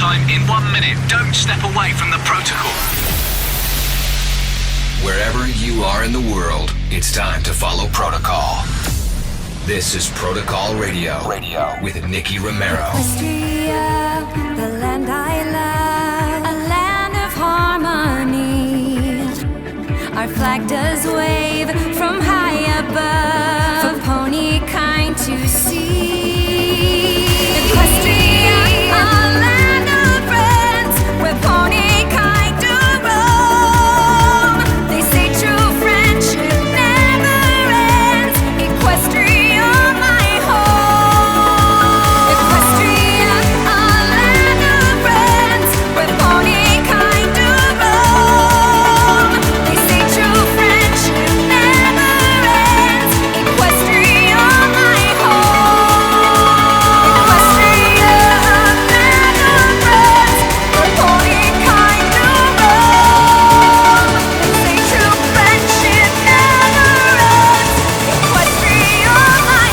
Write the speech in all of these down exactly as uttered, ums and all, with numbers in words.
time in one minute. Don't step away from the protocol. Wherever you are in the world, it's time to follow protocol. This is Protocol Radio, Radio with Nicky Romero. Austria, the land I love, a land of harmony. Our flag does wave from high above for pony kind to see. Equestria, a land of friends where pony kind to roam. They say true friendship never ends. Equestria, my home. Equestria, a land of friends where pony kind to roam. They say true friendship never ends. Equestria, my home. Equestria, a land of friends where pony kind to roam. They say true friendship never ends. Equestria, my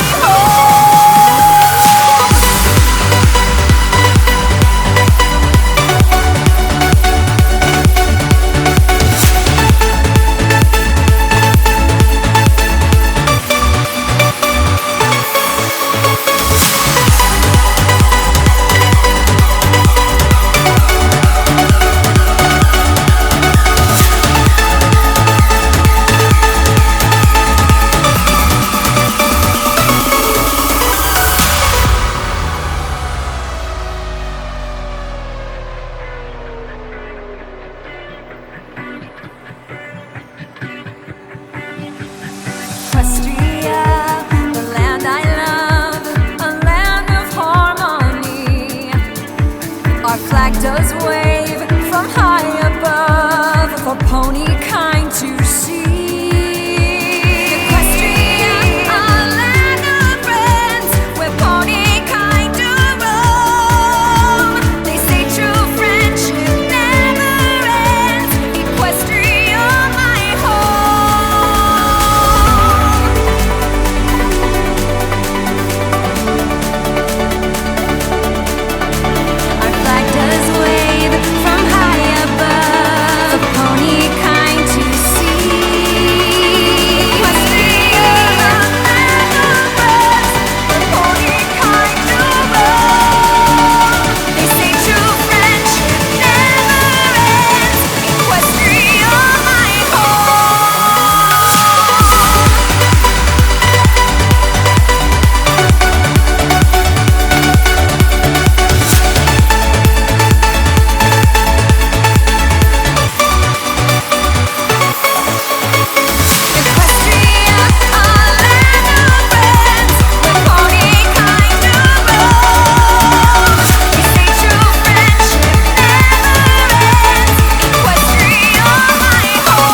Equestria, the land I love, a land of harmony. Our flag does wave from high above for pony kind to see. Equestria, a land of friends where pony kind to roam. They say true friendship never ends. Equestria, my home. Our flag does wave from high above for pony kind to see. Equestria, a land of friends where pony kind to roam. They say true friendship never ends. Equestria, my Equestria, a land of friends where pony kind to roam. They say true friendship never ends. Equestria, my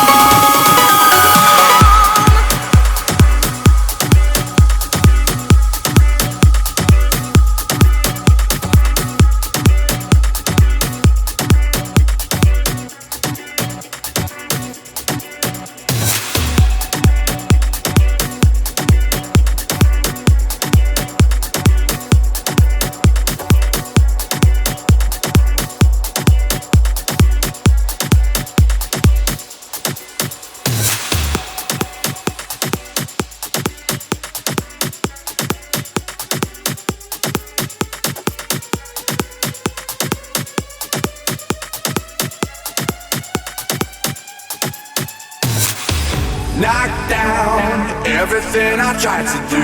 Knock down everything I tried to do.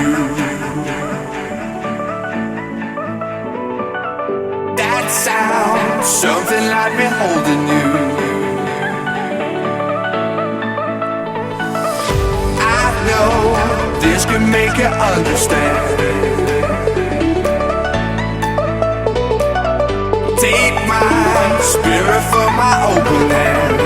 That sound, something like me holding you. I know this can make you understand. Take my spirit from my open hand.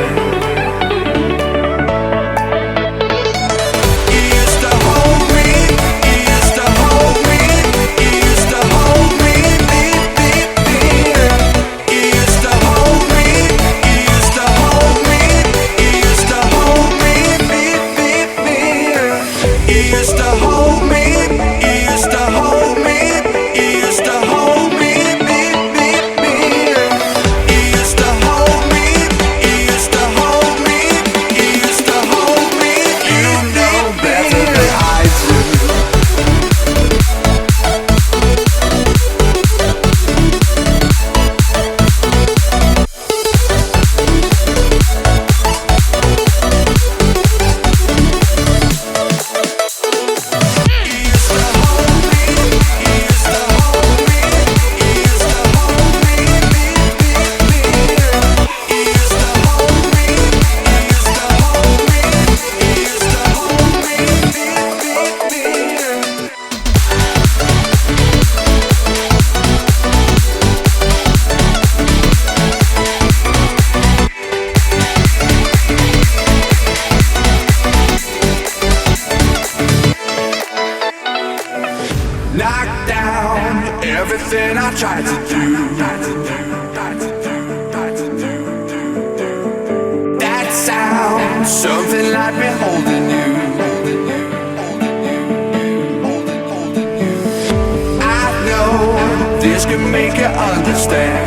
tried to do. That sounds something like me holding you. I know this can make you understand.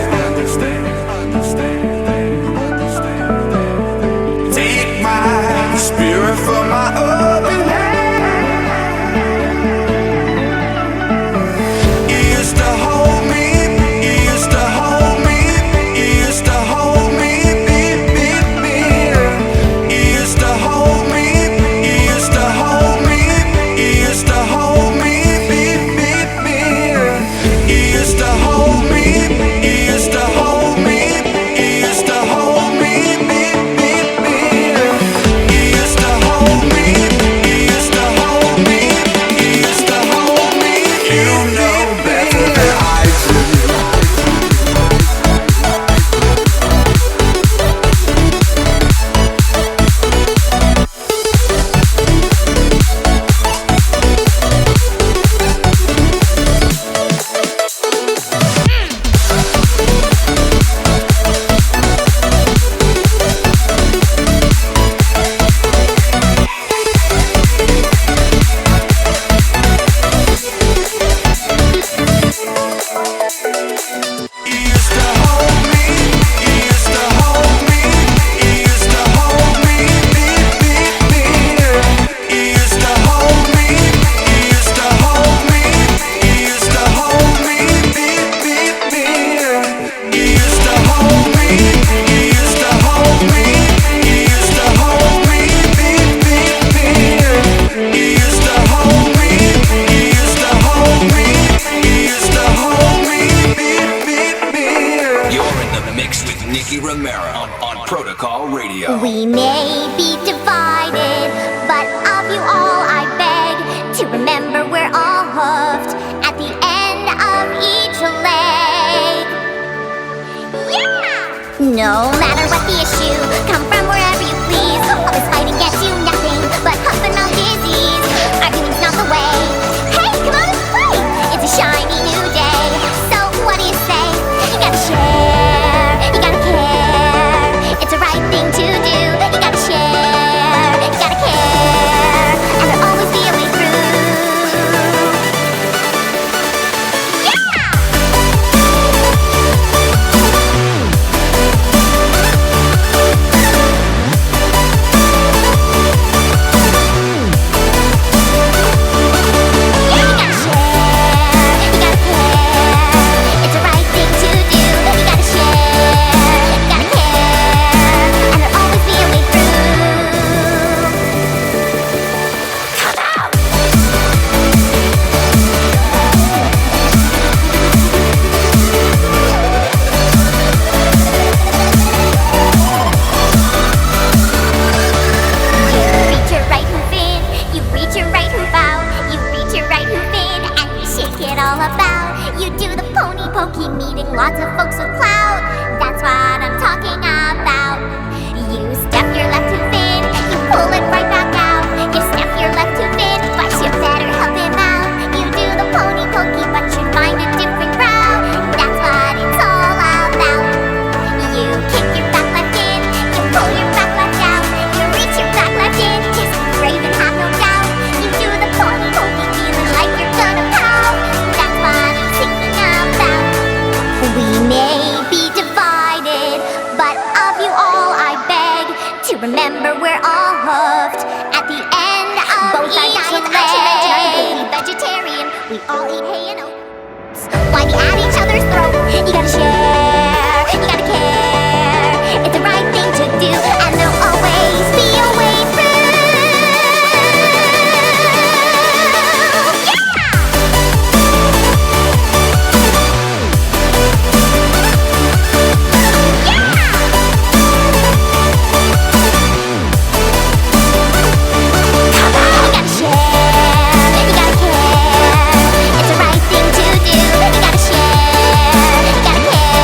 Take my spirit from my open hand. We may be divided, but of you all I beg to remember we're all hoofed at the end of each leg. Yeah! No matter what the issue, come from wherever you please. Always fighting gets you nothing but huff and mouth disease. Arguing's not the way. Hey, come on and play! It's a shiny new day. So what do you say? You gotta share, you gotta care. It's the right thing to do. You gotta share, you gotta care, and there'll always be a way through. Yeah! Lots of folks with clout, that's what I'm talking about. You step your left too thin, you pull it right back out. You step your left too thin, but you better help him out. You do the pony pokey, but you find a different route. That's what it's all about. You kick your back left in, you pull your back left out. You reach your back left in, kiss the brave and have no doubt. You do the pony pokey, feeling like you're gonna pout. That's what I'm thinking about. We may be divided, but of you all I beg to remember we're all hoofed at the end of both each leg. Vegetarian, we all eat hay and oats. Why be at each other's throat? You gotta share, you gotta care. It's the right thing to do, and there'll always be a way through. You gotta care,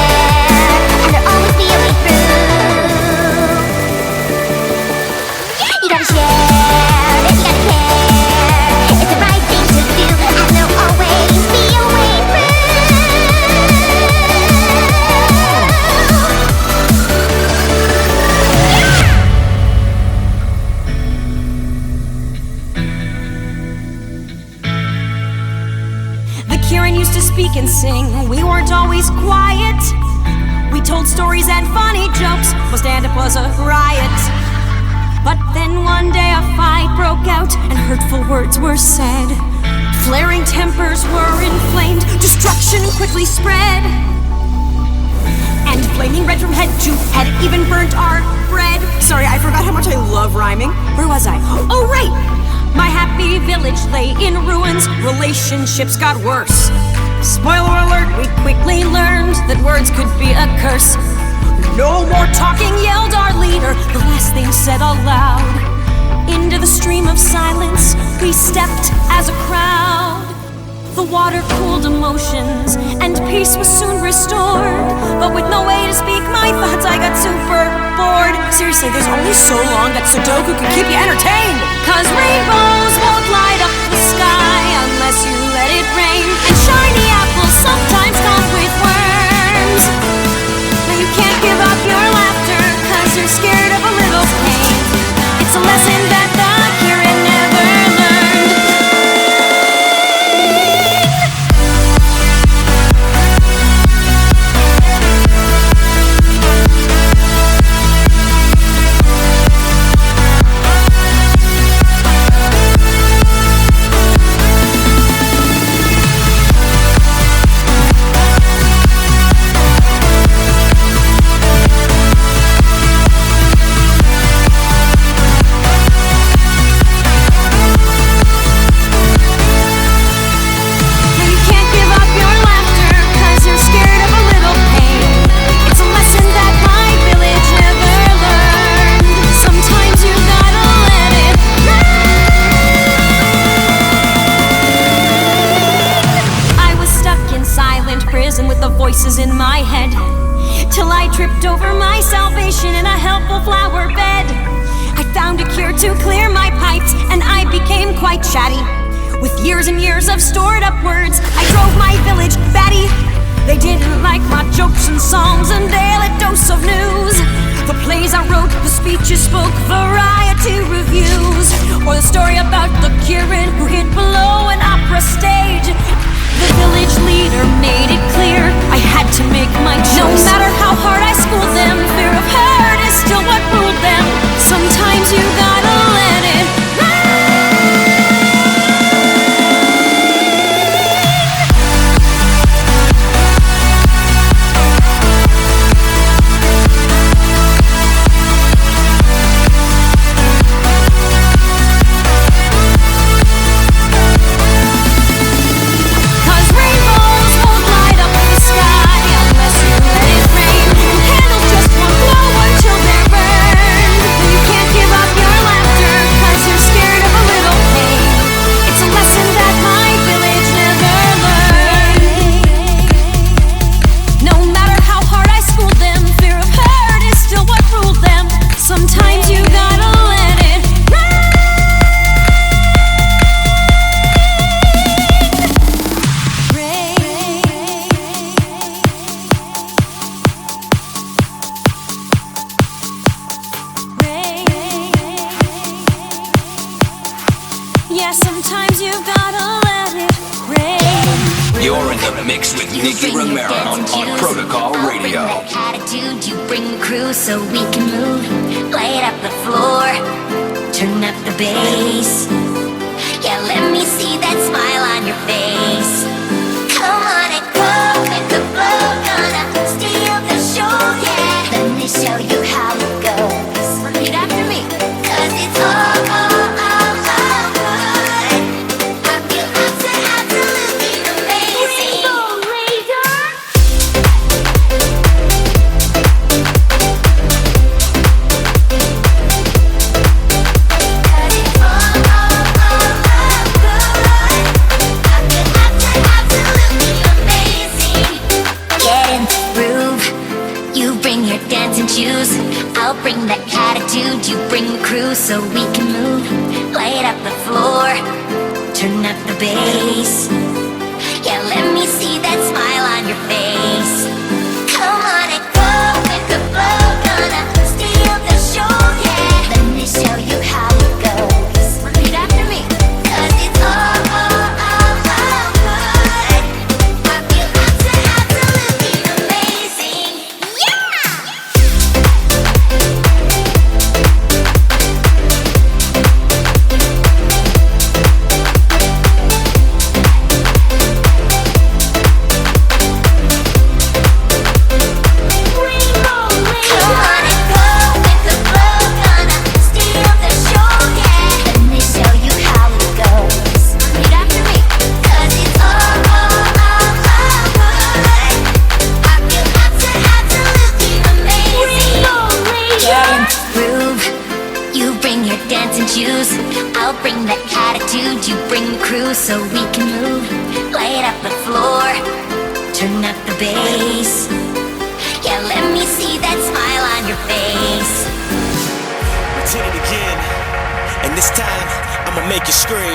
to speak and sing. We weren't always quiet. We told stories and funny jokes. My stand-up was a riot. But then one day a fight broke out and hurtful words were said. Flaring tempers were inflamed. Destruction quickly spread. And flaming red from head to head even burnt our bread. Sorry, I forgot how much I love rhyming. Where was I? Oh, right! My happy village lay in ruins. Relationships got worse. Spoiler alert, we quickly learned that words could be a curse. No more talking, yelled our leader, the last thing said aloud. Into the stream of silence, we stepped as a crowd. The water cooled emotions, and peace was soon restored. But with no way to speak my thoughts, I got super bored. Seriously, there's only so long that Sudoku can keep you entertained. Cause rainbows won't light up the sky unless you let it rain. And shiny apples sometimes come with worms. Now you can't give up your laughter cause you're scared of a little pain. It's a lesson that the Kirin never learned. Voices in my head, till I tripped over my salvation in a helpful flower bed. I found a cure to clear my pipes, and I became quite chatty. With years and years of stored up words, I drove my village batty. They didn't like my jokes and songs and daily dose of news. The plays I wrote, the speeches spoke, variety reviews, or the story about the Kirin who hid below an opera stage. The village leader made it clear I had to make my choice. No matter how hard I schooled them, fear of hurt is still what ruled them. Sometimes you gotta let it so we can move. Light up the floor, turn up the bass. Yeah, let me see that smile on your face. Come on and go with the flow, gonna steal the show, yeah. Let me show you how it goes. Repeat after me. Cause it's all, all, all, all good. I feel absolutely, absolutely amazing. Rainbow Raider. Shoes. I'll bring that attitude, you bring the crew so we can move. Light up the floor, turn up the bass. Yeah, let me see that smile on your face. Come on and go with the flow, gonna steal the show, yeah. Let me show you how it goes. Repeat after me. Cause it's all, all, all, all good. I I'll bring the attitude, you bring the crew so we can move. Light up the floor, turn up the bass. Yeah, let me see that smile on your face. Hit it again, and this time I'ma make you scream.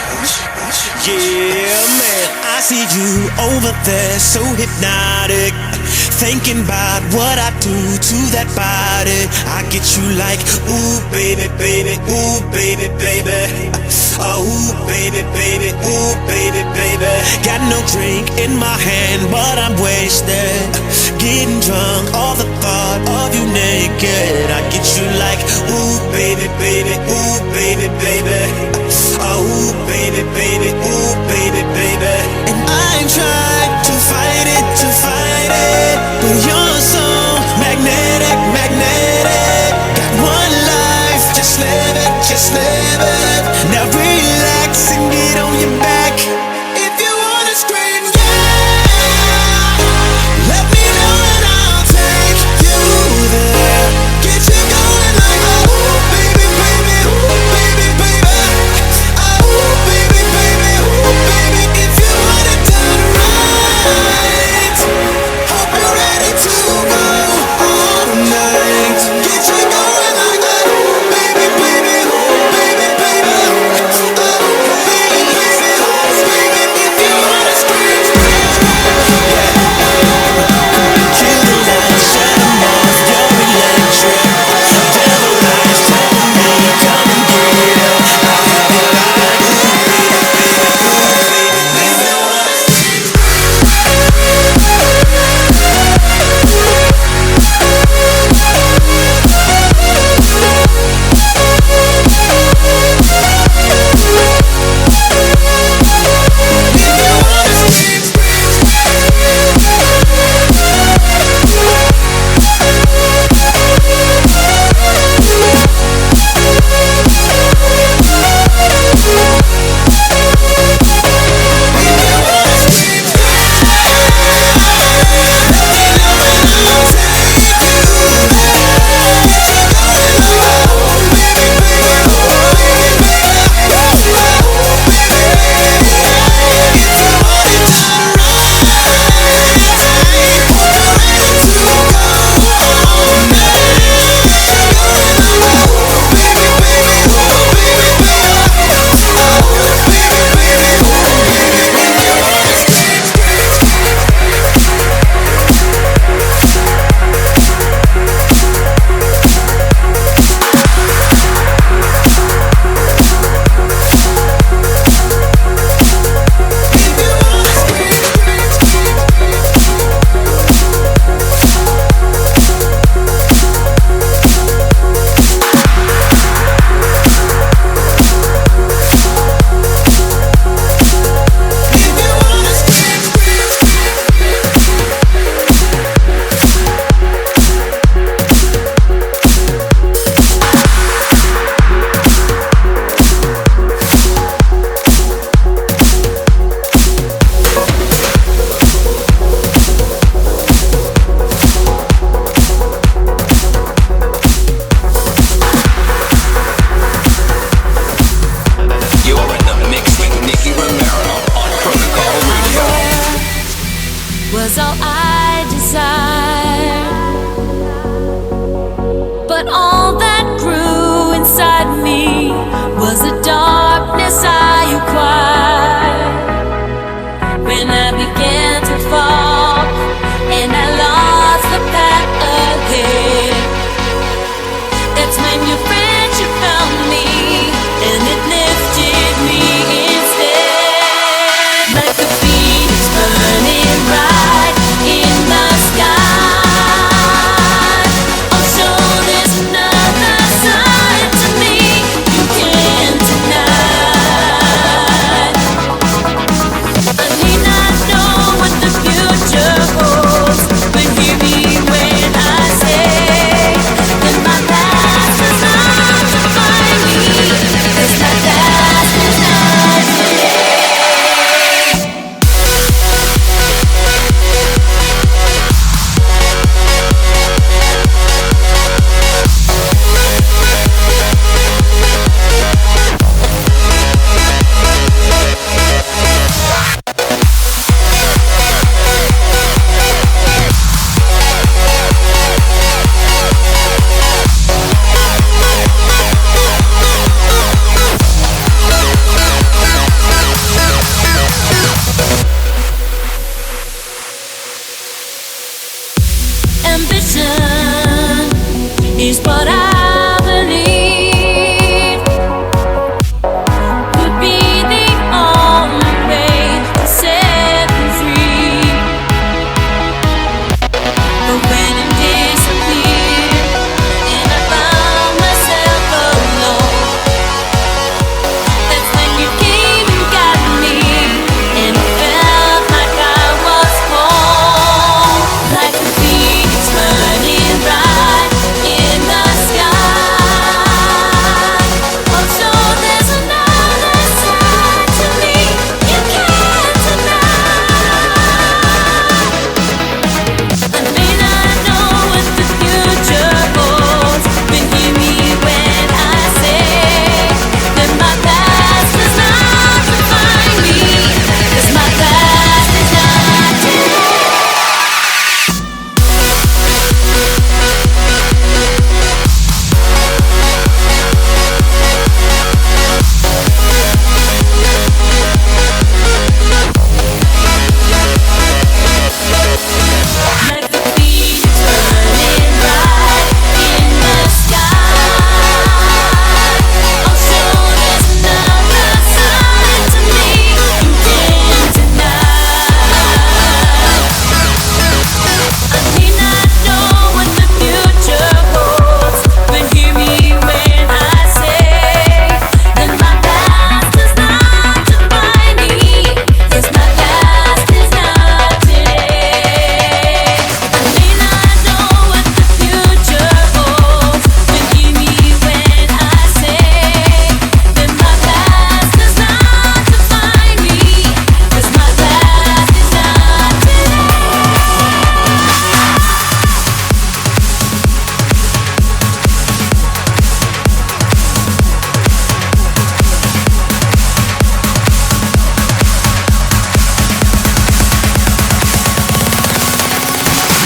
Yeah, man, I see you over there, so hypnotic, thinking about what I do to that body. I get you like, ooh, baby, baby, ooh, baby, baby. Oh, ooh, baby, baby, ooh, baby, baby. Got no drink in my hand, but I'm wasted, getting drunk, all the thought of you naked. I get you like, ooh, baby, baby, ooh, baby, baby. Oh, ooh, baby, baby, ooh, baby, baby. And I ain't tried to fight it, to fight it, but you're so magnetic, magnetic. Got one life, just live it, just live it. Now relax and get on your back. If you wanna scream, yeah, let me know and I'll take you there. Get you going like, oh, baby, baby, ooh, baby, baby. Oh, baby, baby, ooh, baby. If you want it done right, hope you're ready to go all night. Get you going like, oh, baby, baby, ooh, baby, baby. Oh, baby, baby, ooh, baby. If you wanna scream, scream, scream, yeah. Kill the lights, shut 'em off, you're electric. Devil eyes telling me, come and get up. I feel it like, ooh, baby, baby, ooh, baby, if you wanna scream.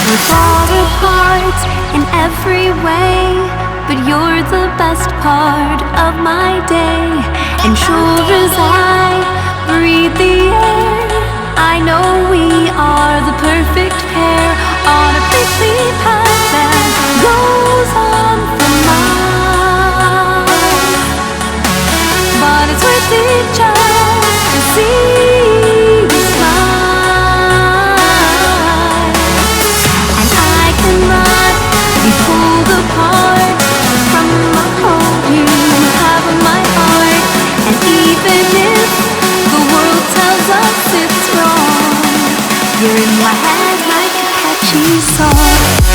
We're far apart in every way, but you're the best part of my day. And sure as I breathe the air, I know we are the perfect pair on a prickly path that goes on for miles. But it's worth it just to see you smile. And I cannot be pulled apart from the hold you have in my heart. And even if the world tells us it's wrong, you're in my head like a catchy song.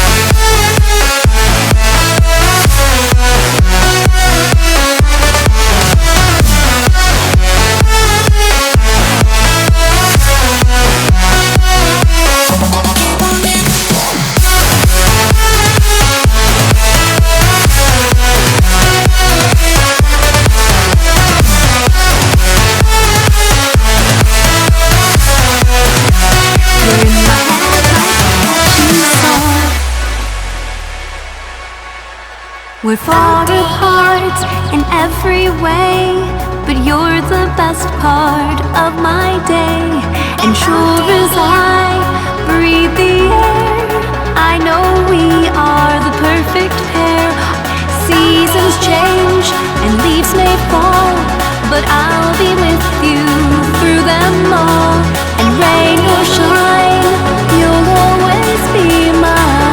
We're far apart in every way, but you're the best part of my day. And sure as I breathe the air, I know we are the perfect pair. Seasons change and leaves may fall, but I'll be with you through them all. And rain or shine, you'll always be mine.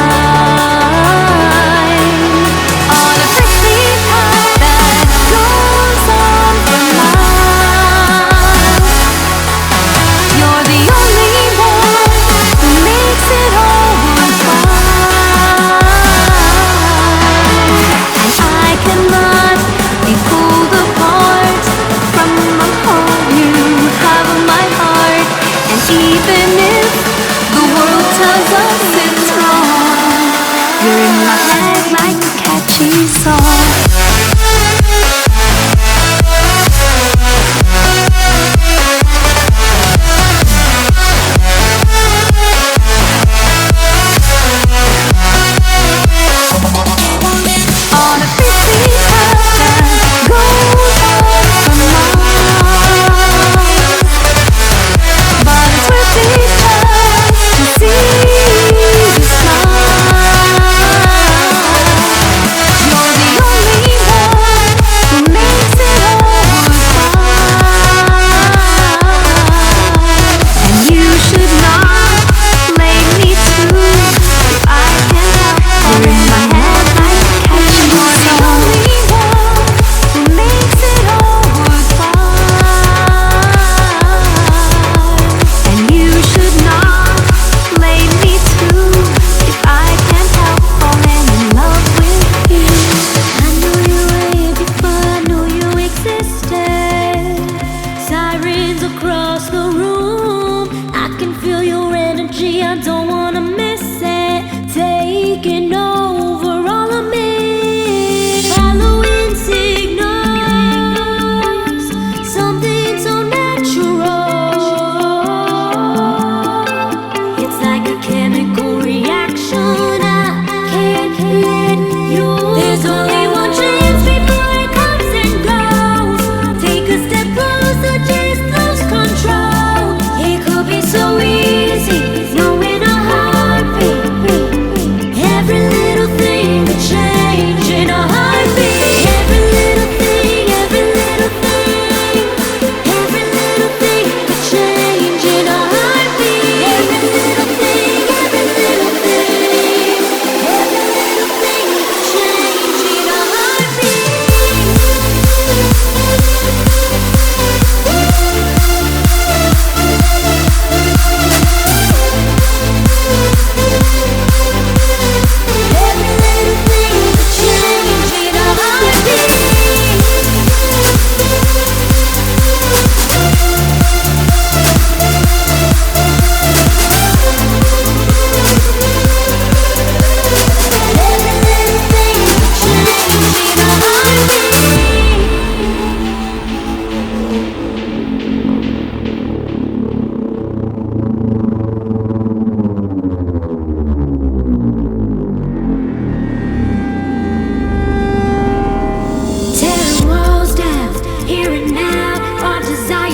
On a prickly path that goes on for miles, you're the only one who makes it all worthwhile. And I cannot be pulled apart from the hold you have in my heart. And even if the world tells us it's wrong, you're in my head like a catchy song. On a prickly path that goes on for miles, but it's worth it just to see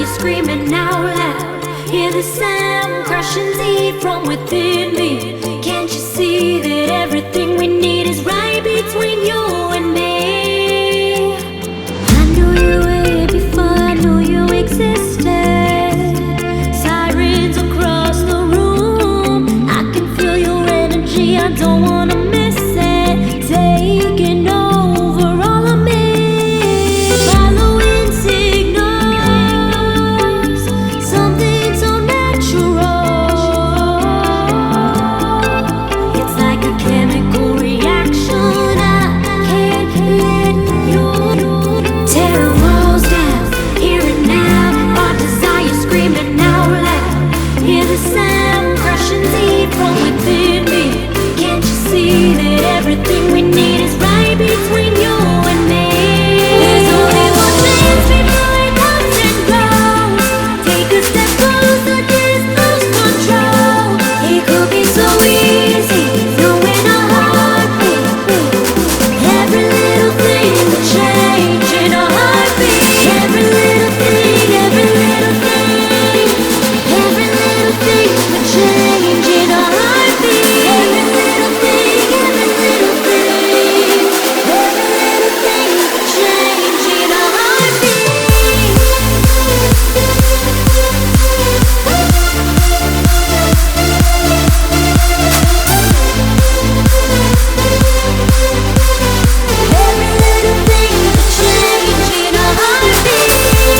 screaming out loud. Hear the sound crushing deep from within me. Can't you see that everything we need is right between you and me? I knew you way before I knew you existed. Sirens across the room, I can feel your energy, I don't wanna miss it. Taking over all of me, following signals, something so natural. It's like a chemical reaction, I can't let you tear the walls down. Here and now, our desire screaming out loud. Hear the sound crushing deep from within me. Can't you see that everything we need is right between you and me? There's only one chance before it comes and goes. Take a step closer, just lose control. It could be so easy, knowing our heartbeat. Every little thing will change in a heartbeat. Every little thing, every little thing, every little thing will change in a heartbeat. Every little thing, every little thing, every little thing will change in a heartbeat. Every little thing will change in a heartbeat.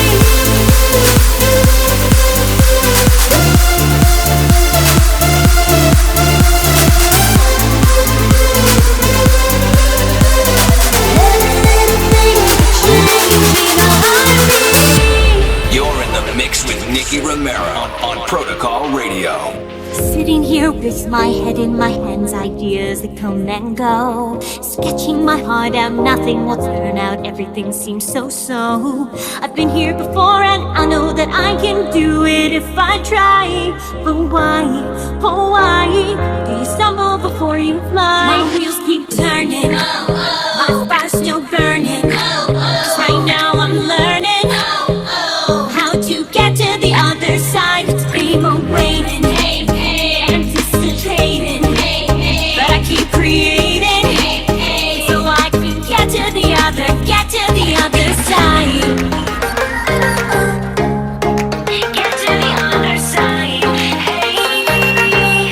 Every little thing will change in a heartbeat. You're in the mix with Nicky Romero on Protocol Radio. Sitting here with my head in my hands, ideas that come and go. Sketching my heart out, nothing will turn out, everything seems so-so. I've been here before and I know that I can do it if I try. But why, oh why, do you stumble before you fly? My wheels keep turning, my fire's still burning. 'Cause right now I'm learning how to get to the other side. Dream of waiting, anticipating, but I keep creating, so I can get to the other, get to the other side. Get to the other side. Hey, hey,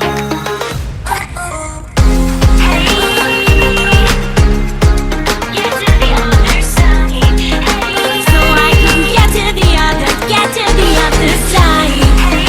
get to the other side. Hey, so I can get to the other, get to the other side.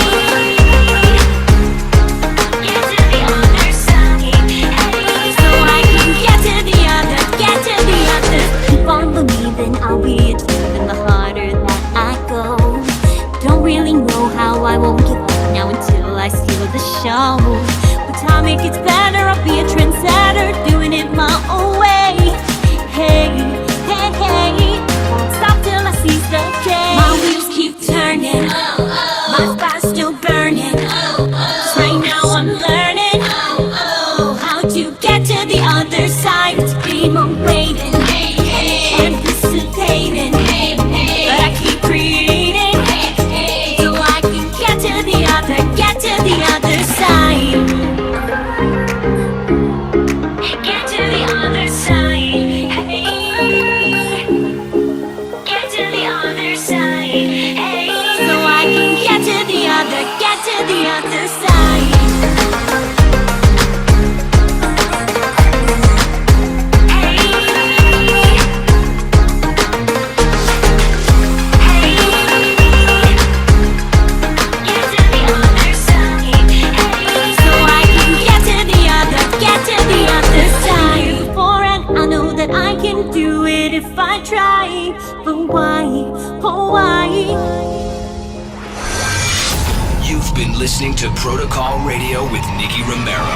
Get to the other side. So I can get to the other, get to the other. Keep on believing I'll be a even the harder that I go. Don't really know how I won't give up now until I steal the show. But time it gets better, I'll be a trendsetter, doing it my own way. Hey, hey, hey, won't stop till I seize the day. My wheels keep turning, my fire's still burning. 'Cause right now I'm learning how to get to the other side. It's dream of waiting, anticipating, but I keep creating, so I can get to the other, get to the other side. Get to the other side. Hey, get to the other side. Hey, so I can get to the other, get to the other side. Do it if I try, but why, oh why? You've been listening to Protocol Radio with Nicky Romero.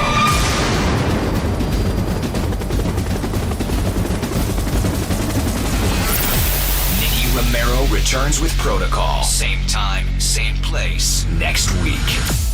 Nicky Romero returns with Protocol. Same time, same place, next week.